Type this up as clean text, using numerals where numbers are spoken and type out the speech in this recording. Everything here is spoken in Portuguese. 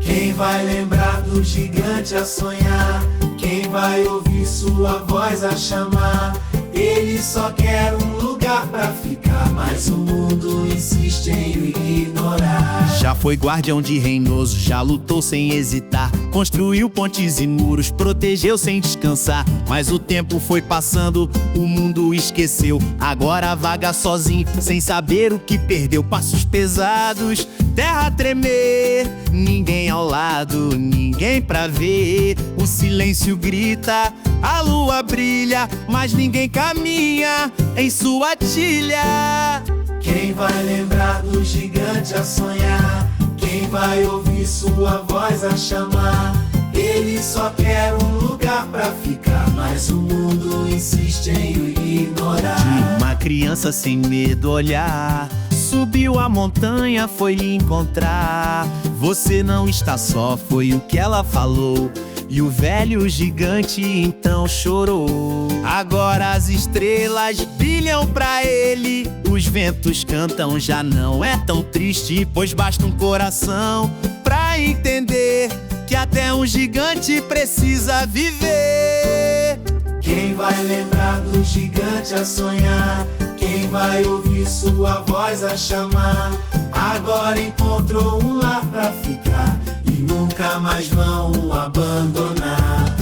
Quem vai lembrar do gigante a sonhar? Quem vai ouvir sua voz a chamar? Ele só quer um lugar pra ficar, mas o mundo insiste em o ignorar. Já foi guardião de reinoso, já lutou sem hesitar, construiu pontes e muros, protegeu sem descansar. Mas o tempo foi passando, o mundo esqueceu. Agora vaga sozinho, sem saber o que perdeu. Passos pesados, terra a tremer, ninguém ao lado, ninguém pra ver. O silêncio grita, a lua brilha, mas ninguém caminha em sua tilha. Quem vai lembrar do gigante a sonhar? Quem vai ouvir sua voz a chamar? Ele só quer um lugar pra ficar, mas o mundo insiste em o ignorar. Uma criança sem medo olhar, subiu a montanha, foi lhe encontrar. Você não está só, foi o que ela falou. E o velho gigante então chorou. Agora as estrelas brilham pra ele, os ventos cantam, já não é tão triste, pois basta um coração pra entender que até um gigante precisa viver. Quem vai lembrar do gigante a sonhar? Quem vai ouvir sua voz a chamar? Agora encontrou um lar pra ficar e nunca mais vão o abandonar.